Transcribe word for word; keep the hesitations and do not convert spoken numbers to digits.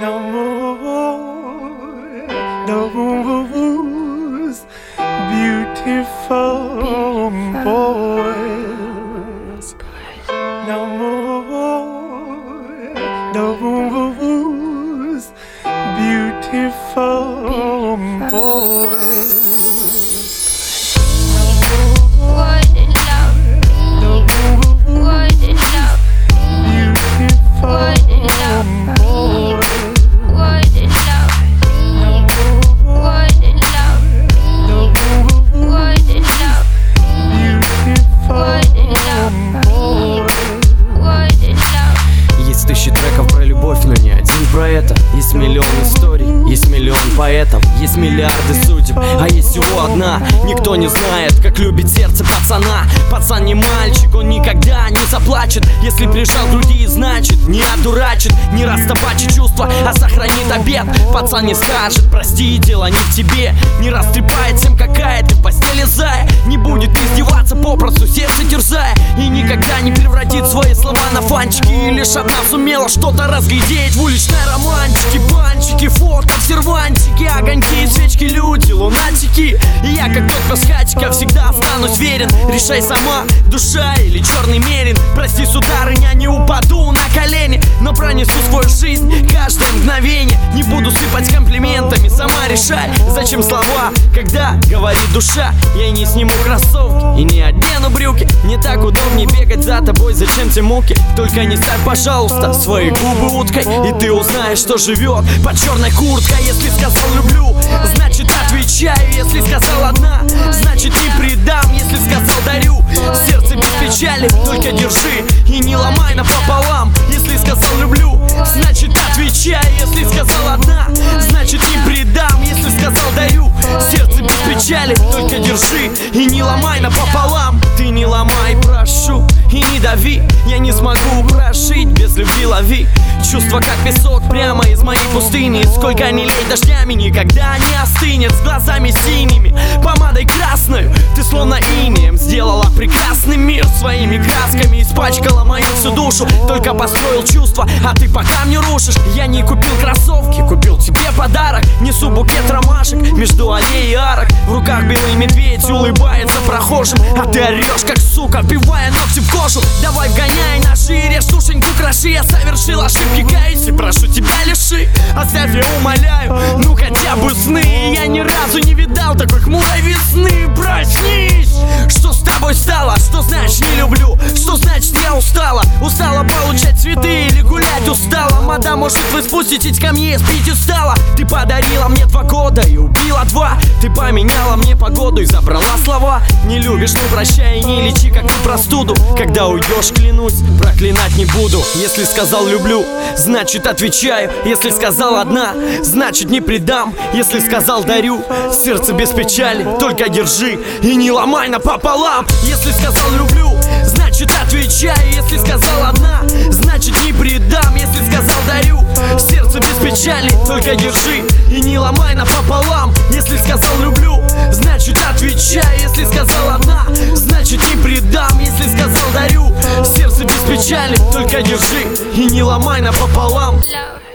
No more, no moves, beautiful boys. No more, no moves, beautiful boys. Есть тысячи треков про любовь, но не один про это. Есть миллион историй, есть миллион поэтов, есть миллиарды судеб, а есть всего одна. Никто не знает, как любит сердце пацана. Пацан не мальчик, он никогда не заплачет. Если прижал к груди, значит не одурачит, не растопачит чувства, а сохранит обет. Пацан не скажет, прости, дело не в тебе, не растрепает всем, какая ты в постели зая. Не будет издеваться попросту, сердце терзая, и никогда не превратит свои слова на фанчики. И лишь одна сумела что-то разглядеть в уличной романтике. Банчики, фотка в сервантике, огоньки, свечки, люди, лунатики. И я, как тот пасхатика, всегда останусь верен. Решай сама, душа или черный мерин. Прости, сударыня, не упаду на колени, но пронесу свою жизнь каждое мгновение. Не буду сыпать комплиментами, сама решай, зачем слова, когда говорит душа. Я не сниму кроссовки и не одену брюки. Не так удобнее бегать за тобой, зачем те муки? Только не ставь, пожалуйста, свои губы уткой, и ты узнаешь, что живет под черной курткой. Если сказал люблю, значит отвечаю. Если сказал одна, значит не предам. Если сказал дарю, сердце без печали, только держи и не ломай напополам. Если сказал люблю, значит отвечаю. Если сказал одна, значит не предам. Если сказал дарю, сердце без печали, только держи и не ломай напополам. Ты не ломай, прошу, и не дави. Я не смогу прожить без любви, лови чувства, как песок, прямо из моей пустыни. Сколько ни лей дождями, никогда не остынет. С глазами синими, помадой красной, ты словно инеем сделала прекрасный мир своими красками. Испачкала мою всю душу, только построил чувства, а ты по камню рушишь. Я не купил кроссовки, купил тебе подарок. Несу букет ромашек между аллей и арок. В руках белый медведь улыбается прохожим, а ты орешь, как сука, вбивая ногти в кожу. Давай вгоняй на шире, сушеньку кроши. Я совершил ошибки, каюсь и прошу тебя лиши. Оставь, я умоляю, ну хотя бы сны. Я ни разу не видал такой хмурой весны. Проснись! Что с тобой стало? Что значит не люблю? Что значит я устала? Устала получать цветы или гулять устала? Мадам, может вы спуститесь ко мне с пьедестала? Ты подарила мне два года и убила два. Ты поменяла мне погоду и забрала слова. Не любишь, не прощай, не лечи как ты простуду. Когда уйдешь, клянусь, проклинать не буду. Если сказал люблю, значит отвечаю. Если сказал одна, значит не предам. Если сказал дарю, сердце без печали, только держи и не ломай напополам. Если сказал люблю, значит отвечаю. Если сказал одна, значит не предам. Если сказал дарю, сердце без печали, только держи и не ломай напополам. Если сказал люблю, значит отвечаю. Если сказал одна, значит не предам. Если сказал дарю, сердце без печали, только держи и не ломай напополам.